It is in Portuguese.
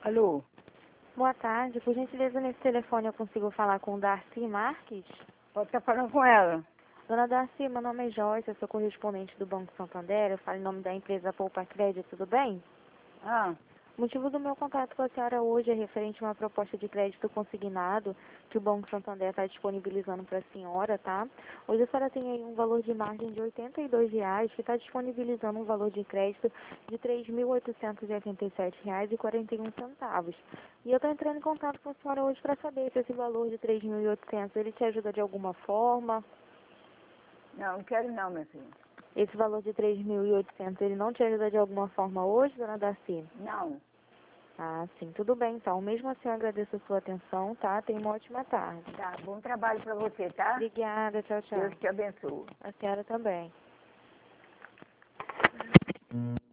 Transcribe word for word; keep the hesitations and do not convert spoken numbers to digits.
Alô? Boa tarde. Por gentileza, nesse telefone eu consigo falar com Darcy Marques? Pode estar falando com ela. Dona Darcy, meu nome é Joyce, eu sou correspondente do Banco Santander, eu falo em nome da empresa Poupa Crédito, tudo bem? Ah, O motivo do meu contato com a senhora hoje é referente a uma proposta de crédito consignado que o Banco Santander está disponibilizando para a senhora, tá? Hoje a senhora tem aí um valor de margem de oitenta e dois reais, que está disponibilizando um valor de crédito de três mil oitocentos e oitenta e sete reais e quarenta e um centavos. E eu estou entrando em contato com a senhora hoje para saber se esse valor de três mil e oitocentos ele te ajuda de alguma forma. não, não quero não, minha filha. Esse valor de três mil e oitocentos ele não te ajuda de alguma forma hoje, dona Darcy? Não. Ah, sim, tudo bem, então. Mesmo assim, eu agradeço a sua atenção, tá? Tenha uma ótima tarde. Tá, bom trabalho pra você, tá? Obrigada, tchau, tchau. Deus te abençoe. A senhora também.